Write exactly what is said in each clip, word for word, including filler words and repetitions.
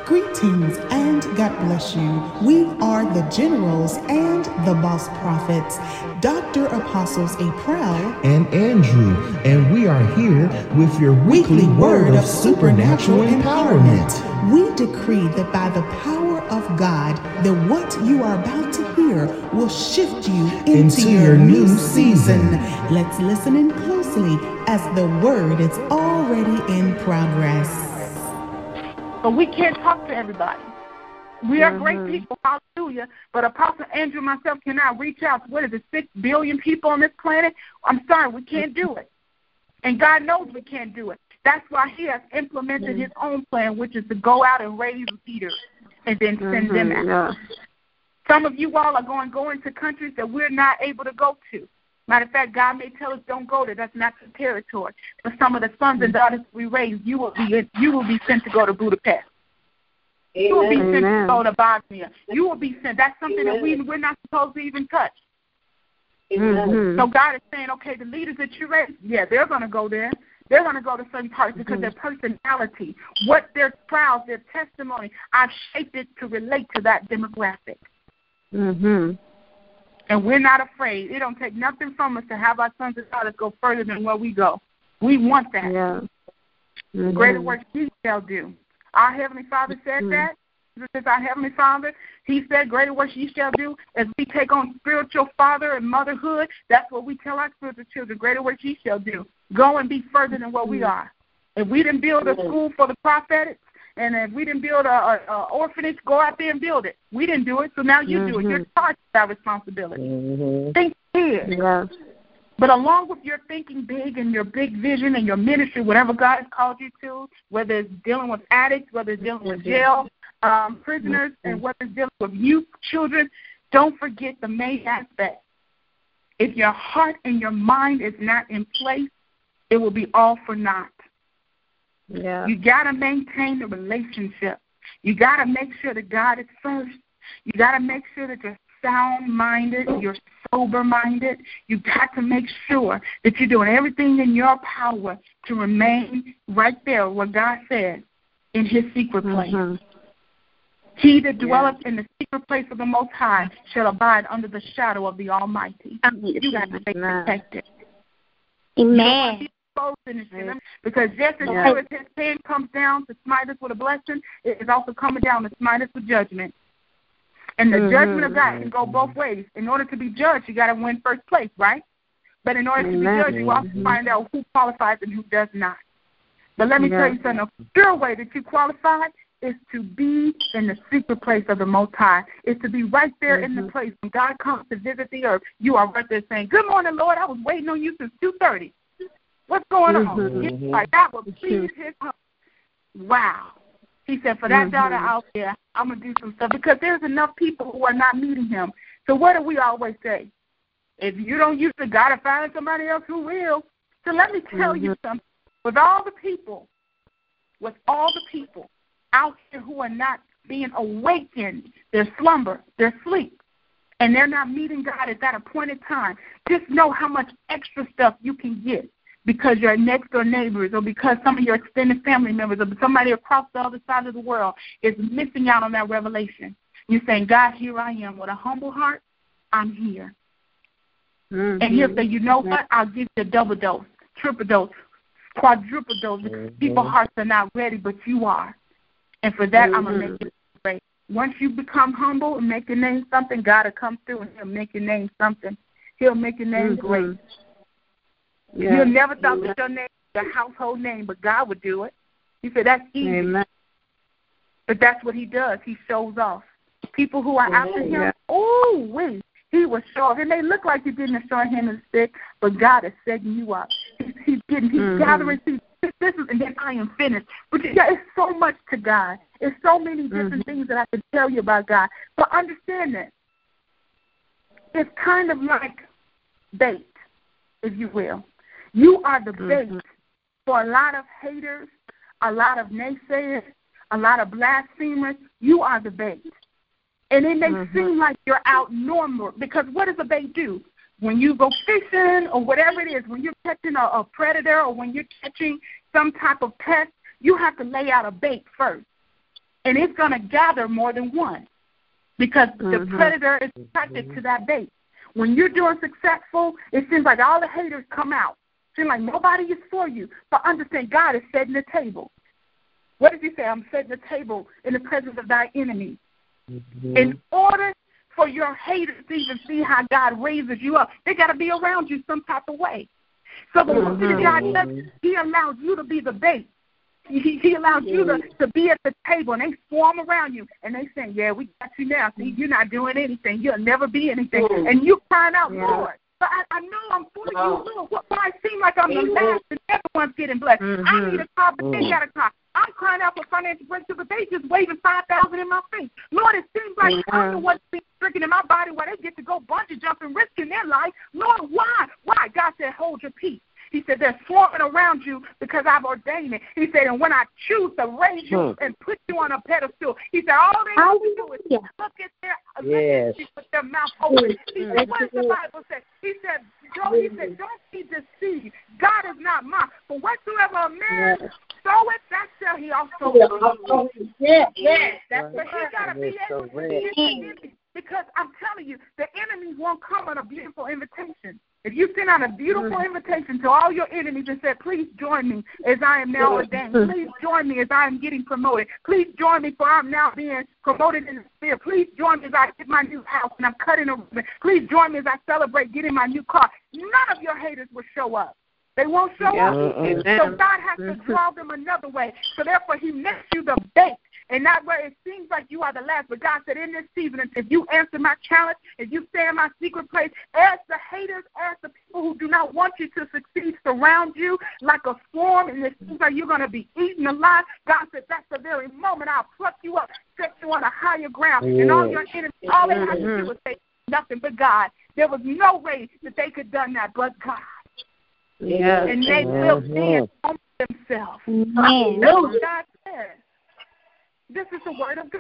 Greetings and God bless you. We are the Generals and the Boss Prophets, Doctor Apostles April and Andrew, and we are here with your weekly word of supernatural empowerment. We decree that by the power of God, that what you are about to hear will shift you into, into your, your new new season. season. Let's listen in closely as the word is already in progress. But we can't talk to everybody. We are mm-hmm. great people, hallelujah, but Apostle Andrew and myself cannot reach out to, what is it, six billion people on this planet? I'm sorry, we can't do it. And God knows we can't do it. That's why he has implemented mm-hmm. his own plan, which is to go out and raise leaders and then send mm-hmm. them out. Yeah. Some of you all are going, going to countries that we're not able to go to. Matter of fact, God may tell us don't go there. That's not the territory. But some of the sons and daughters we raise, you will be you will be sent to go to Budapest. Amen. You will be sent Amen. to go to Bosnia. You will be sent. That's something Amen. that we we're not supposed to even touch. Mm-hmm. So God is saying, okay, the leaders that you raise, yeah, they're going to go there. They're going to go to certain parts because mm-hmm. their personality, what their trials, their testimony, I've shaped it to relate to that demographic. Mm-hmm. And we're not afraid. It don't take nothing from us to have our sons and daughters go further than where we go. We want that. Yeah. Mm-hmm. Greater works ye shall do. Our Heavenly Father said mm-hmm. that. This is our Heavenly Father. He said, greater works ye shall do. As we take on spiritual father and motherhood, that's what we tell our spiritual children. Greater works ye shall do. Go and be further than what we are. If we didn't build a school for the prophets, and if we didn't build an orphanage, go out there and build it. We didn't do it, so now you mm-hmm. do it. You're charged with that responsibility. Mm-hmm. Think big. Yeah. But along with your thinking big and your big vision and your ministry, whatever God has called you to, whether it's dealing with addicts, whether it's dealing with jail um, prisoners, mm-hmm. and whether it's dealing with youth, children, don't forget the main aspect. If your heart and your mind is not in place, it will be all for naught. Yeah. You got to maintain the relationship. You got to make sure that God is first. You got to make sure that you're sound-minded, you're sober-minded. You got to make sure that you're doing everything in your power to remain right there where God said, in his secret place. Mm-hmm. He that dwelleth yeah. in the secret place of the Most High shall abide under the shadow of the Almighty. You got to stay protected. Amen. Because just as yeah. sure as his hand comes down to smite us with a blessing, it is also coming down to smite us with judgment. And the mm-hmm. judgment of God can go both ways. In order to be judged, you got to win first place, right? But in order to be judged, you also mm-hmm. find out who qualifies and who does not. But let me yeah. tell you something. A sure way that you qualify is to be in the secret place of the Most High. Is to be right there mm-hmm. in the place. When God comes to visit the earth, you are right there saying, good morning, Lord. I was waiting on you since two thirty. What's going on? Mm-hmm. Like that will please his heart. Wow. He said, for that mm-hmm. daughter out there, I'm going to do some stuff. Because there's enough people who are not meeting him. So what do we always say? If you don't use the God to find somebody else who will. So let me tell mm-hmm. you something. With all the people, with all the people out here who are not being awakened, their slumber, their sleep, and they're not meeting God at that appointed time, just know how much extra stuff you can get. Because your next door neighbors or because some of your extended family members or somebody across the other side of the world is missing out on that revelation. You're saying, God, here I am. With a humble heart, I'm here. Mm-hmm. And he'll say, you know what? I'll give you a double dose, triple dose, quadruple dose. Mm-hmm. People's hearts are not ready, but you are. And for that, mm-hmm. I'm going to make it great. Once you become humble and make your name something, God will come through and he'll make your name something. He'll make your name mm-hmm. great. Yeah. You never thought that your name was a household name, but God would do it. He said, that's easy. Amen. But that's what he does. He shows off. People who are Amen. after him, Yeah. oh, wait, he will show off. It may look like you didn't show him and stick, but God is setting you up. He's, he's getting, he's mm-hmm. gathering. He's, this is, and then I am finished. But yeah, it's so much to God. It's so many different mm-hmm. things that I can tell you about God. But understand that. It's kind of like bait, if you will. You are the bait mm-hmm. for a lot of haters, a lot of naysayers, a lot of blasphemers. You are the bait. And it may mm-hmm. seem like you're outnormal because what does a bait do? When you go fishing or whatever it is, when you're catching a, a predator or when you're catching some type of pest, you have to lay out a bait first. and it's going to gather more than one because mm-hmm. the predator is attracted mm-hmm. to that bait. When you're doing successful, it seems like all the haters come out. It seems like nobody is for you. But understand, God is setting the table. What did he say? I'm setting the table in the presence of thy enemies. Mm-hmm. In order for your haters to even see how God raises you up, they got to be around you some type of way. So the mm-hmm. way God does, he allows you to be the bait. He, he allows you to, to be at the table, and they swarm around you, and they say, yeah, we got you now. See, you're not doing anything. You'll never be anything. Mm-hmm. And you crying out, yeah. Lord, but I, I know I'm for oh. you, Lord. Why it seems like I'm the last and everyone's getting blessed? Mm-hmm. I need a car, but they got a car. I'm crying out for financial breakthrough, but they just waving five thousand dollars in my face. Lord, it seems like mm-hmm. I don't know what's being stricken in my body why they get to go bungee jumping, risking their life. Lord, why? Why? God said, hold your peace. He said, they're swarming around you because I've ordained it. He said, and when I choose to raise you hmm. and put you on a pedestal, he said, all they have to do is look at their, yes. look at with their mouth open. He said, what does the Bible say? He said, Joe, he said, don't be deceived. God is not mocked. For whatsoever a man yes. soweth, that shall he also reap. Yes, yes. That's what he got to be able to see it. Because I'm telling you, the enemies won't come on a beautiful invitation. If you send out a beautiful mm-hmm. invitation to all your enemies and say, please join me as I am now ordained. Please join me as I am getting promoted. Please join me for I'm now being promoted in the spirit. Please join me as I get my new house and I'm cutting a ribbon. Please join me as I celebrate getting my new car. None of your haters will show up. They won't show yeah. up. Mm-hmm. So God has to draw them another way. So therefore he makes you the bait. And that way it seems like you are the last. But God said in this season, if you answer my challenge, if you stay in my secret place, as the haters, as the people who do not want you to succeed surround you like a swarm, and it seems like you're going to be eaten alive, God said that's the very moment I'll pluck you up, set you on a higher ground. Yeah. And all your enemies, all they had to do was say nothing but God. There was no way that they could have done that but God. Yeah. And they will stand on themselves. Mm-hmm. That's what God said. This is the word of God.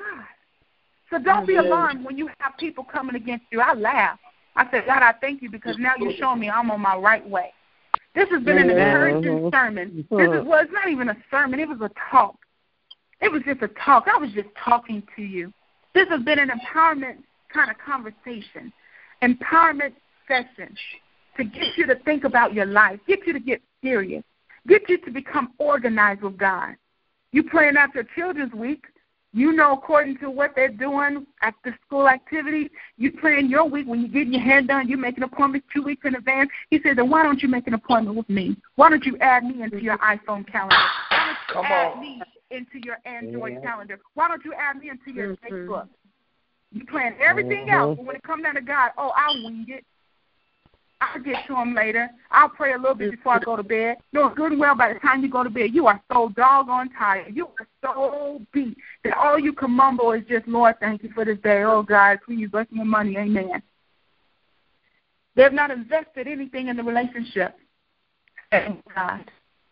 So don't be alarmed when you have people coming against you. I laugh. I said, God, I thank you because now you're showing me I'm on my right way. This has been an encouraging sermon. This is, well, it's not even a sermon. It was a talk. It was just a talk. I was just talking to you. This has been an empowerment kind of conversation, empowerment session to get you to think about your life, get you to get serious, get you to become organized with God. You plan out your children's week. You know, according to what they're doing after school activities, you plan your week. When you're getting your hair done, you make an appointment two weeks in advance. He said, then why don't you make an appointment with me? Why don't you add me into your iPhone calendar? Why don't you Come add on. me into your Android yeah. calendar? Why don't you add me into your mm-hmm. Facebook? You plan everything mm-hmm. else, but when it comes down to God, oh, I'll wing it. I'll get to him later. I'll pray a little bit before I go to bed. No, good and well, by the time you go to bed, you are so doggone tired. You are so beat that all you can mumble is just, Lord, thank you for this day. Oh, God, please bless my money. Amen. They have not invested anything in the relationship. Thank God.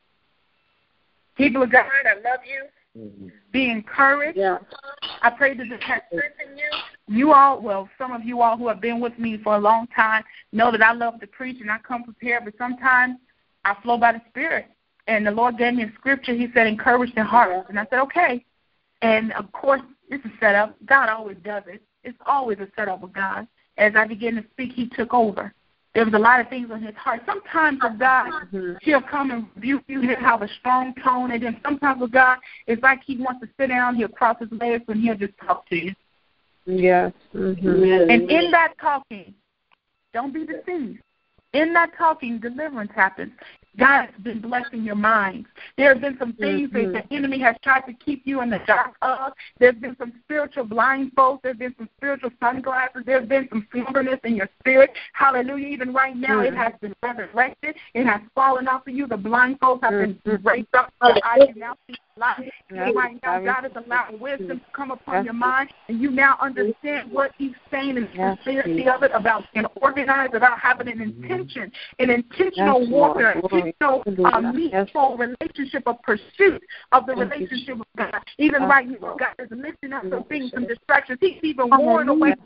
People of God, I love you. Mm-hmm. Be encouraged. Yeah. I pray that this has strengthened you. You all, well, some of you all who have been with me for a long time know that I love to preach and I come prepared, but sometimes I flow by the Spirit. And the Lord gave me a scripture. He said, encourage their hearts. And I said, okay. And, of course, it's a setup. God always does it. It's always a setup with God. As I began to speak, he took over. There was a lot of things on his heart. Sometimes with God, mm-hmm. he'll come and rebuke you. He'll have a strong tone. And then sometimes with God, it's like he wants to sit down. He'll cross his legs and he'll just talk to you. Yes. Mm-hmm. And in that talking, don't be deceived. In that talking, deliverance happens. God has been blessing your minds. There have been some things mm-hmm. that the enemy has tried to keep you in the dark of. There's been some spiritual blindfolds. There's been some spiritual sunglasses. There's been some slumberness in your spirit. Hallelujah. Even right now, mm-hmm. it has been resurrected. It has fallen off of you. The blindfolds have mm-hmm. been raised up. I can now see life. Yeah. Right now, God has allowed wisdom to come upon yes. your mind, and you now understand what he's saying and the sincerity yes. of it, about being organized, about having an intention, an intentional yes. warfare, intentional, uh, meaningful yes. relationship of pursuit of the relationship with God. Even yes. right now, God is lifting up some things, some distractions. He's even warring away from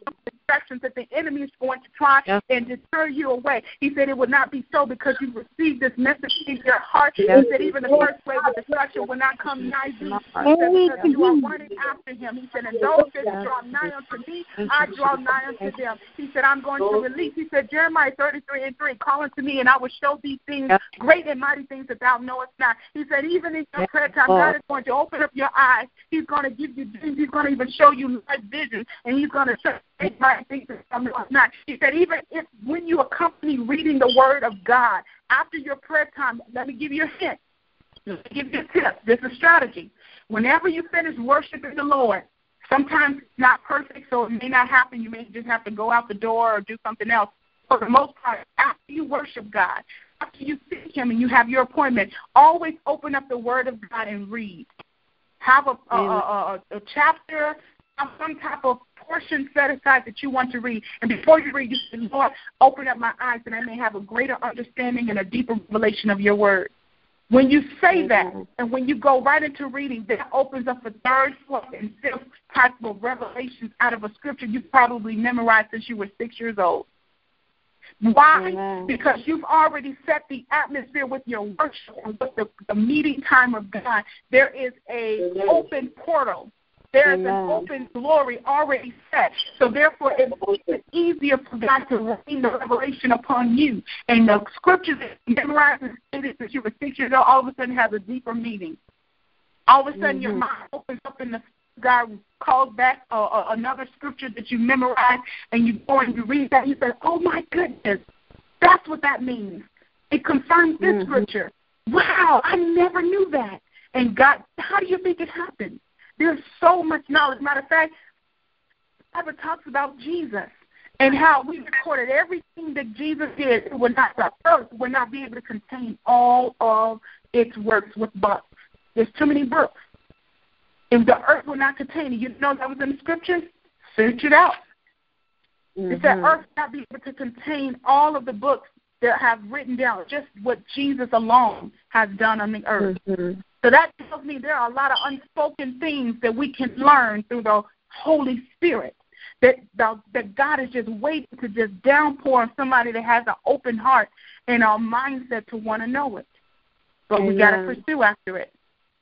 distractions that the enemy is going to try yep. and deter you away. He said it would not be so because you've received this message in your heart. Yep. He said even the first wave of destruction will not come nigh you. He said because you are running after him. He said, and those that draw nigh unto me, I draw nigh unto them. He said, I'm going to release. He said, Jeremiah thirty-three and three, call unto me, and I will show these things, yep. great and mighty things that thou knowest not. He said, even in your prayer time, God is going to open up your eyes. He's going to give you dreams. He's going to even show you light vision, and he's going to show you mighty things that thou knowest not. He said, even if when you accompany reading the word of God after your prayer time, let me give you a hint. Let me give you a tip. This is a strategy. Whenever you finish worshiping the Lord, sometimes it's not perfect, so it may not happen. You may just have to go out the door or do something else. For the most part, after you worship God, after you seek him and you have your appointment, always open up the word of God and read. Have a, a, a, a, a chapter, have some type of portion set aside that you want to read. And before you read, you say, Lord, open up my eyes that I may have a greater understanding and a deeper revelation of your word. When you say that, and when you go right into reading, that opens up a third, fourth, and fifth type of revelations out of a scripture you probably memorized since you were six years old. Why? Amen. Because you've already set the atmosphere with your worship and with the, the meeting time of God. There is an open portal. There is an open glory already set. So therefore, it makes it easier for God to rain the revelation upon you. And the scriptures that you memorized since you were six years old all of a sudden has a deeper meaning. All of a sudden, mm-hmm. your mind opens up and the God calls back uh, uh, another scripture that you memorized, and you go and you read that, and you say, oh, my goodness, that's what that means. It confirms this mm-hmm. scripture. Wow, I never knew that. And God, how do you think it happened? There's so much knowledge. Matter of fact, the Bible talks about Jesus and how we recorded everything that Jesus did. It would not, the earth would not be able to contain all of its works with books. There's too many books. If the earth will not contain it, you know that was in the scripture? Search it out. Mm-hmm. It said earth will not be able to contain all of the books that have written down just what Jesus alone has done on the earth. Mm-hmm. So that tells me there are a lot of unspoken things that we can learn through the Holy Spirit, that, the, that God is just waiting to just downpour on somebody that has an open heart and a mindset to want to know it. But Amen. We got to pursue after it.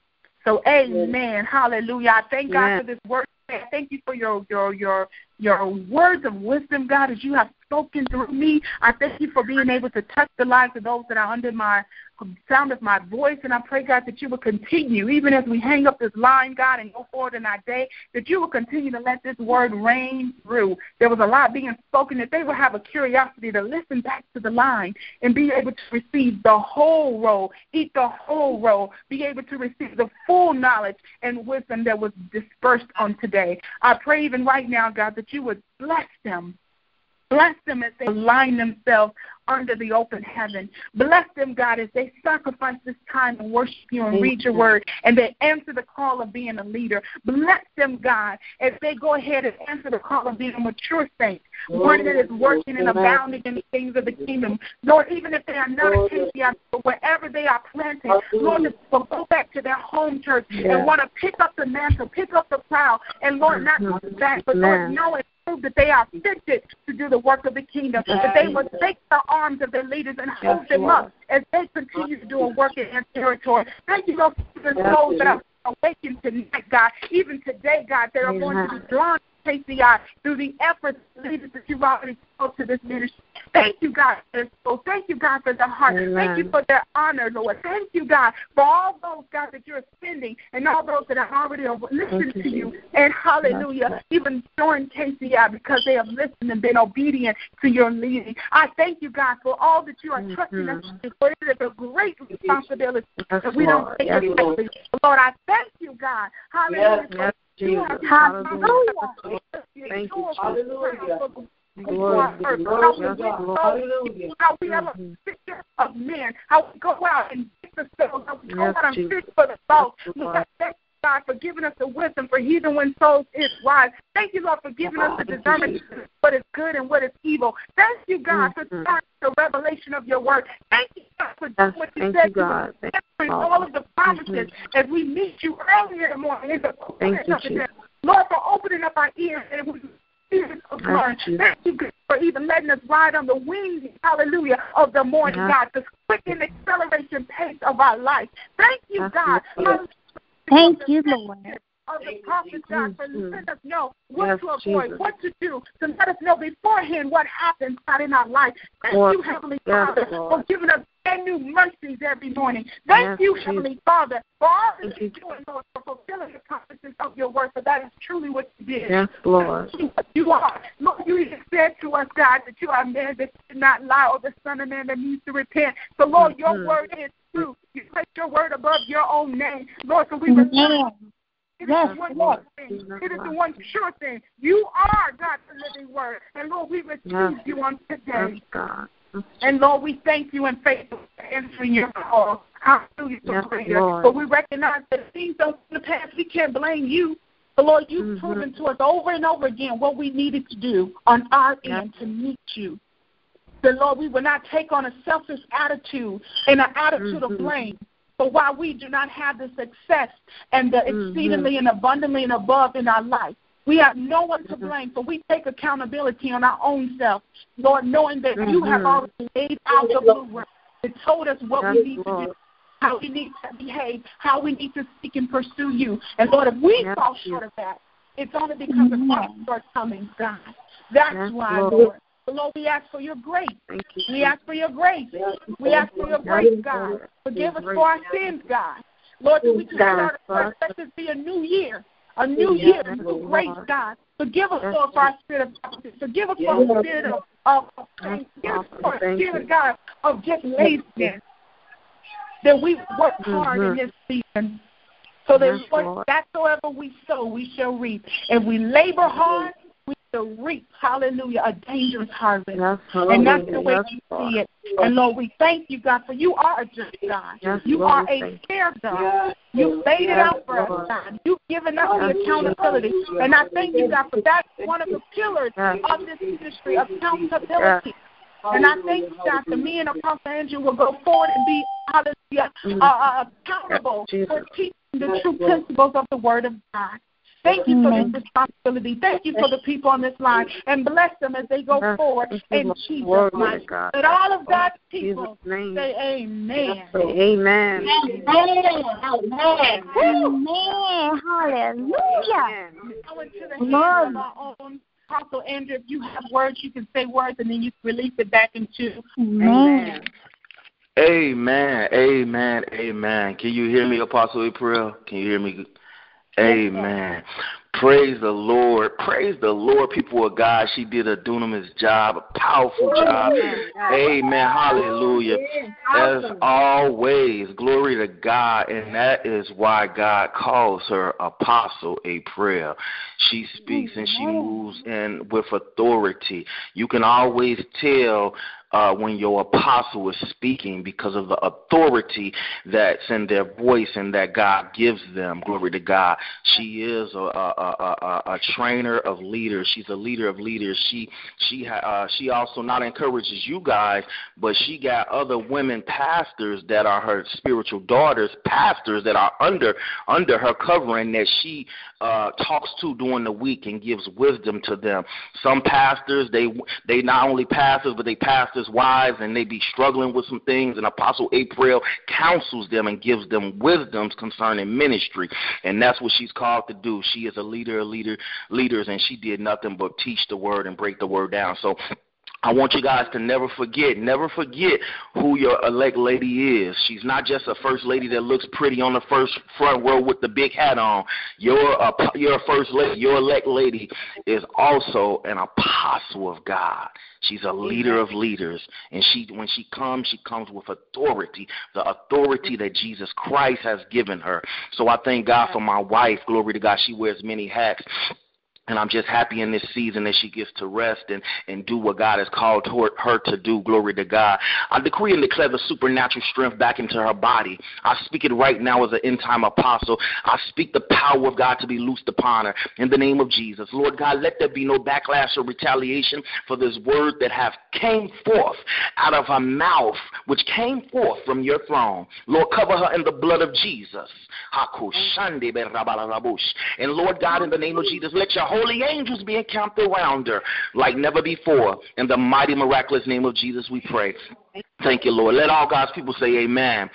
So, amen, hallelujah. I thank God yeah. for this word. I thank you for your, your, your, your words of wisdom, God, as you have spoken through me. I thank you for being able to touch the lives of those that are under my sound of my voice. And I pray, God, that you will continue, even as we hang up this line, God, and go forward in our day, that you will continue to let this word reign through. There was a lot being spoken, that they will have a curiosity to listen back to the line and be able to receive the whole roll, eat the whole roll, be able to receive the full knowledge and wisdom that was dispersed on today. I pray even right now, God, that you would bless them. Bless them as they align themselves under the open heaven. Bless them, God, as they sacrifice this time and worship you and read your word, and they answer the call of being a leader. Bless them, God, as they go ahead and answer the call of being a mature saint, one that is working and abounding in the things of the kingdom. Lord, even if they are not a K C I, but wherever they are planted, Lord, they will go back to their home church and want to pick up the mantle, pick up the plow, and Lord, not just that, but Lord, know it. That they are fitted to do the work of the kingdom, that they will take the arms of their leaders and hold yes, them Lord. Up as they continue to do a work in their territory. Thank you, Lord, for the souls that are awakened tonight, God, even today, God, that are Amen. Going to be drawn to K C I through the efforts of the leaders that you've already called to this ministry. Thank you, God, for their soul. Thank you, God, for their heart. Amen. Thank you for their honor, Lord. Thank you, God, for all those, God, that you're sending and all those that have already listened to you. And hallelujah, even during K C I, because they have listened and been obedient to your leading. I thank you, God, for all that you are mm-hmm. trusting us to do. For it is a great responsibility yes, that we don't take yes, it lightly. Lord, I thank you, God. Hallelujah. Yes, yes, hallelujah. Thank you, hallelujah. Glory to God. Hallelujah. How we have a picture of men, how we go out and get the souls, how we go out and fish for the souls. Thank you, God, for giving us the wisdom for heathen when souls is wise. Thank you, Lord, for giving us the discernment of what is good and what is evil. Thank you, God, for the revelation of your word. Thank you, God, for doing what you said to answering all of the promises as we meet you earlier in the morning in the Thank you, Lord, for opening up our ears and we Spirit of God. Thank you for even letting us ride on the wings, hallelujah, of the morning, uh-huh. God, the quick and acceleration pace of our life. Thank you, God. Thank you, Lord. Of the prophets, God, for letting us know what yes, to avoid, Jesus. What to do, to let us know beforehand what happens, God, in our life. Thank Lord. You, Heavenly yes, Father, Lord. For giving us brand new mercies every morning. Thank yes, you, Jesus. Heavenly Father, for all that you're doing, Lord, for fulfilling the promises of your word, for that is truly what you did. Yes, Lord. You are. Lord, you even said to us, God, that you are a man that did not lie, or the Son of Man that needs to repent. So, Lord, mm-hmm. your word is true. You place your word above your own name. Lord, so we repent. It yes, is, one Lord. Thing. It is the one sure thing. You are God's living word. And, Lord, we receive yes. you on today. Yes, God. And, Lord, we thank you and faith for answering your call. Hallelujah. Yes, but we recognize that things don't in the past. We can't blame you. But, Lord, you've mm-hmm. proven to us over and over again what we needed to do on our yes. end to meet you. That, Lord, we will not take on a selfish attitude and an attitude mm-hmm. of blame. But while we do not have the success and the exceedingly mm-hmm. and abundantly and above in our life, we have no one to blame. So we take accountability on our own self, Lord, knowing that mm-hmm. you have already laid out the blueprint and told us what yes, we need Lord. To do, how we need to behave, how we need to seek and pursue you. And, Lord, if we yes, fall short of that, it's only because mm-hmm. of our shortcomings, God. That's yes, why, Lord. Lord. Lord, we ask for your grace. We ask for your grace. We ask for your grace, God. Forgive us for our sins, God. Lord, that we just start afresh. Let this be a new year, a new year, a new grace, God. Forgive us, Lord, for our spirit of prophecy. Forgive us for our spirit of, of, of pain. Forgive us for our spirit, God, of just laziness. That we work hard in this season. So that Lord, whatsoever we sow, we shall reap. If we labor hard, we shall reap, hallelujah, a dangerous harvest. Yes, and that's the way yes, you see it. And, Lord, we thank you, God, for you are a just God. Yes, you Lord, are a fair God. Yes, you laid yes, it out for Lord. Us, God. You've given us yes, the accountability. Yes, and I thank you, God, for that one of the pillars yes. of this ministry, accountability. Yes. And I thank you, God, that me and Apostle Andrew will go forward and be, hallelujah, uh, uh, accountable yes, for teaching the true principles of the Word of God. Thank you for this responsibility. Thank you for the people on this line. And bless them as they go forward in Jesus' name. Let all of God's people say amen. Amen. Amen. Amen. Amen. Hallelujah. Go into the hands of our own Apostle Andrew. If you have words, you can say words, and then you can release it back into amen. Amen. Amen. Amen. Can you hear me, Apostle April? Can you hear me? Amen. Praise the Lord. Praise the Lord, people of God. She did a dunamis job, a powerful job. Amen. Hallelujah. As always, glory to God. And that is why God calls her Apostle April. She speaks and she moves in with authority. You can always tell Uh, when your apostle is speaking because of the authority that's in their voice and that God gives them. Glory to God. She is a, a, a, a trainer of leaders. She's a leader of leaders. She she uh, she also not encourages you guys, but she got other women pastors that are her spiritual daughters, pastors that are under under her covering that she uh, talks to during the week and gives wisdom to them. Some pastors, they they not only pastors, but they pastors wives, and they be struggling with some things, and Apostle April counsels them and gives them wisdoms concerning ministry, and that's what she's called to do. She is a leader of leader leaders, and she did nothing but teach the word and break the word down. So I want you guys to never forget, never forget who your elect lady is. She's not just a first lady that looks pretty on the first front row with the big hat on. Your uh, your first lady, your elect lady is also an apostle of God. She's a leader of leaders, and she when she comes, she comes with authority, the authority that Jesus Christ has given her. So I thank God for my wife. Glory to God. She wears many hats. And I'm just happy in this season that she gets to rest and, and do what God has called her, her to do. Glory to God. I decree and declare the supernatural strength back into her body. I speak it right now as an end-time apostle. I speak the power of God to be loosed upon her in the name of Jesus. Lord God, let there be no backlash or retaliation for this word that have came forth out of her mouth, which came forth from your throne. Lord, cover her in the blood of Jesus. And Lord God, in the name of Jesus, let your holy angels be encamped around her like never before. In the mighty, miraculous name of Jesus, we pray. Thank you, Lord. Let all God's people say amen.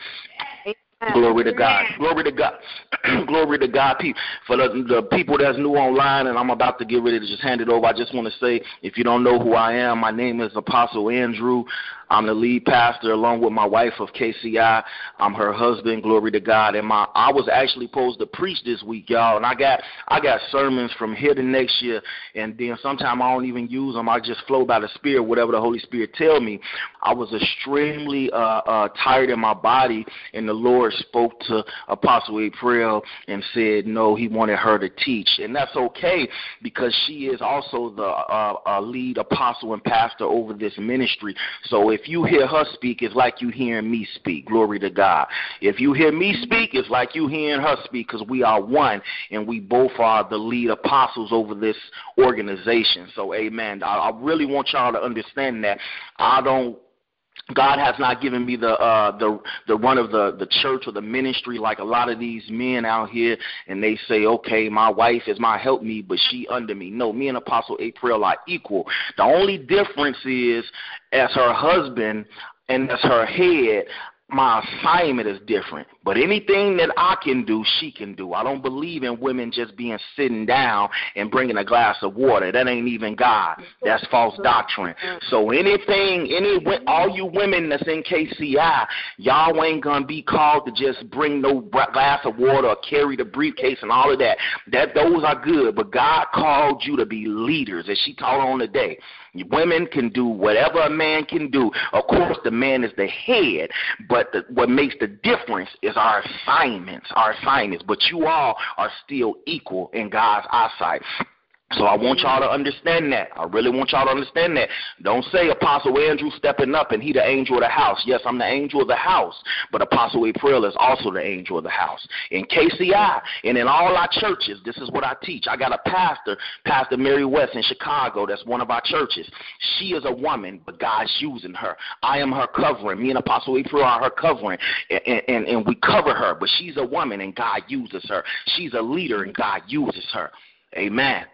Glory to God. Glory to God. Glory to God. For the, the people that's new online, and I'm about to get ready to just hand it over, I just want to say, if you don't know who I am, my name is Apostle Andrew. I'm the lead pastor along with my wife of K C I. I'm her husband. Glory to God. And my I was actually supposed to preach this week, y'all, and I got I got sermons from here to next year, and then sometimes I don't even use them. I just flow by the Spirit, whatever the Holy Spirit tell me. I was extremely uh, uh, tired in my body, and the Lord spoke to Apostle April and said, no, he wanted her to teach. And that's okay, because she is also the uh, uh, lead apostle and pastor over this ministry. So if you hear her speak, it's like you hearing me speak. Glory to God. If you hear me speak, it's like you hearing her speak, because we are one, and we both are the lead apostles over this organization. So amen. I, I really want y'all to understand that I don't God has not given me the uh, the the run of the, the church or the ministry like a lot of these men out here, and they say, okay, my wife is my helpmeet, but she under me. No, me and Apostle April are equal. The only difference is, as her husband and as her head, my assignment is different. But anything that I can do, she can do. I don't believe in women just being sitting down and bringing a glass of water. That ain't even God. That's false doctrine. So anything, any all you women that's in K C I, y'all ain't going to be called to just bring no glass of water or carry the briefcase and all of that. That those are good, but God called you to be leaders, as she taught on today. Women can do whatever a man can do. Of course, the man is the head, but the, what makes the difference is our assignments, our assignments. But you all are still equal in God's eyesight. So I want y'all to understand that. I really want y'all to understand that. Don't say Apostle Andrew stepping up and he the angel of the house. Yes, I'm the angel of the house, but Apostle April is also the angel of the house. In K C I and in all our churches, this is what I teach. I got a pastor, Pastor Mary West in Chicago. That's one of our churches. She is a woman, but God's using her. I am her covering. Me and Apostle April are her covering, and, and, and we cover her, but she's a woman, and God uses her. She's a leader, and God uses her. Amen.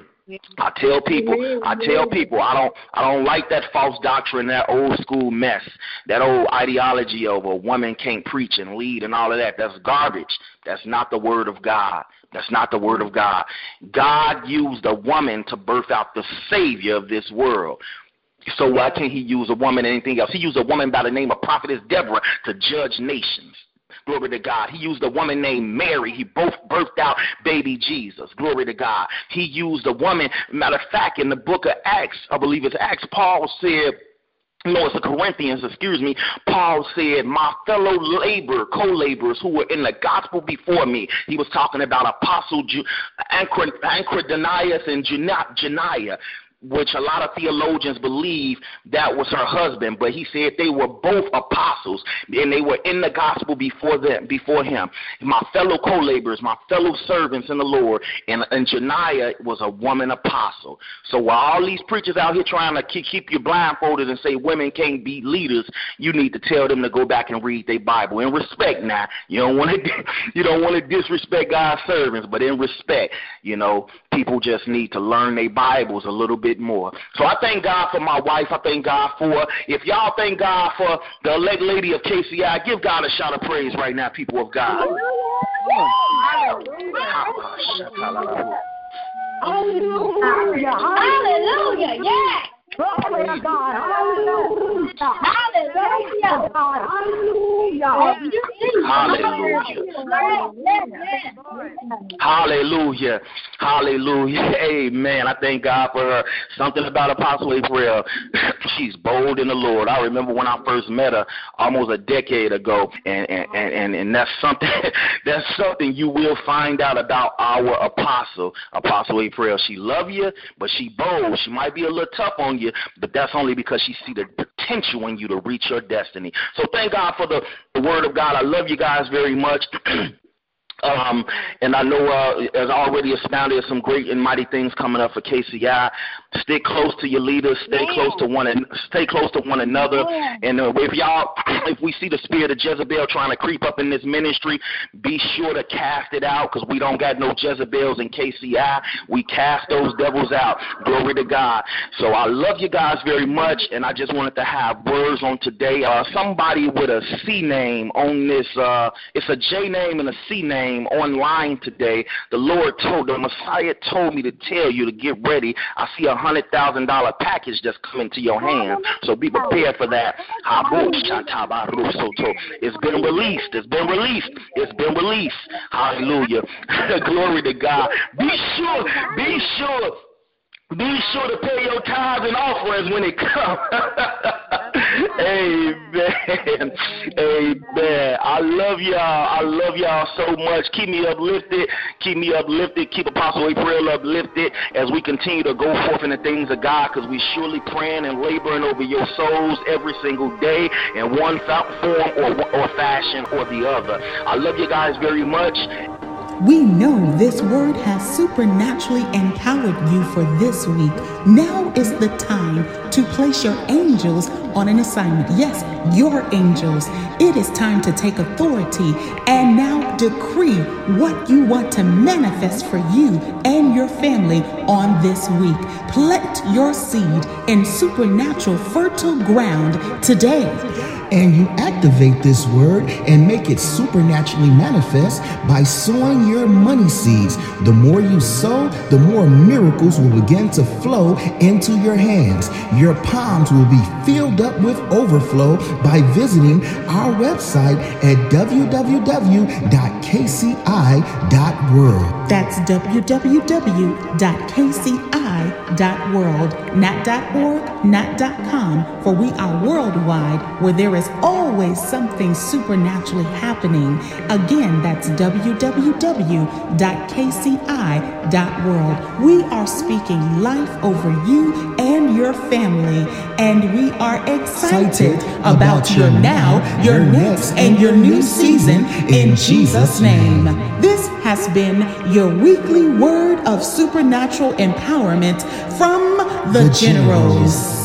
I tell people, I tell people, I don't, I don't like that false doctrine, that old school mess, that old ideology of a woman can't preach and lead and all of that. That's garbage. That's not the word of God. That's not the word of God. God used a woman to birth out the Savior of this world. So why can't he use a woman or anything else? He used a woman by the name of Prophetess Deborah to judge nations. Glory to God. He used a woman named Mary. He both birthed out baby Jesus. Glory to God. He used a woman. Matter of fact, in the book of Acts, I believe it's Acts, Paul said, no, it's the Corinthians, excuse me. Paul said, my fellow labor, co-laborers who were in the gospel before me. He was talking about Apostle Ju- Anchor-Denius and Janiah, which a lot of theologians believe that was her husband, but he said they were both apostles, and they were in the gospel before them, before him. My fellow co-laborers, my fellow servants in the Lord, and, and Janiah was a woman apostle. So while all these preachers out here trying to keep, keep you blindfolded and say women can't be leaders, you need to tell them to go back and read their Bible. In respect now, you don't want to you don't want to disrespect God's servants, but in respect, you know, people just need to learn their Bibles a little bit more. So I thank God for my wife. I thank God for, if y'all thank God for the elect lady of K C I, give God a shout of praise right now, people of God. Hallelujah. Hallelujah. Yeah. Glory to God. Hallelujah. Hallelujah. Hallelujah. Hallelujah. Hallelujah. Amen. I thank God for her. Something about Apostle April. She's bold in the Lord. I remember when I first met her almost a decade ago, and and, and, and that's something that's something you will find out about our apostle, Apostle April. She love you, but she bold. She might be a little tough on you, but that's only because she see the potential in you to reach your destiny. So thank God for the, the word of God. I love you guys very much. Um, and I know, uh, as already astounded, there's some great and mighty things coming up for K C I. Stick close to your leaders. Stay Man. close to one. An- stay close to one another. Man. And uh, if y'all, if we see the spirit of Jezebel trying to creep up in this ministry, be sure to cast it out, because we don't got no Jezebels in K C I. We cast those devils out. Glory to God. So I love you guys very much, and I just wanted to have words on today. Uh, somebody with a C name on this. Uh, it's a J name and a C name online today. The Lord told, the Messiah told me to tell you to get ready. I see a hundred thousand dollar package that's coming to your hands, so be prepared for that. It's been released. It's been released. It's been released. Hallelujah. Glory to God. Be sure. Be sure. Be sure to pay your tithes and offerings when it comes. Amen. Amen. I love y'all. I love y'all so much. Keep me uplifted. Keep me uplifted. Keep Apostle April uplifted as we continue to go forth in the things of God, because we surely praying and laboring over your souls every single day in one form or, or fashion or the other. I love you guys very much. We know this word has supernaturally empowered you for this week. Now is the time to place your angels on an assignment. Yes, your angels. It is time to take authority and now decree what you want to manifest for you and your family on this week. Plant your seed in supernatural fertile ground today. And you activate this word and make it supernaturally manifest by sowing your money seeds. The more you sow, the more miracles will begin to flow into your hands. Your palms will be filled up with overflow by visiting our website at w w w dot k c i dot world. That's w w w dot k c i dot world, not .org, not .com, for we are worldwide, where there is always something supernaturally happening. Again, that's w w w dot k c i dot world. We are speaking life over you and your family, and we are excited, excited about, about your now, your next, and your new season in Jesus' name. This has been your weekly word of supernatural empowerment from the, the Generals.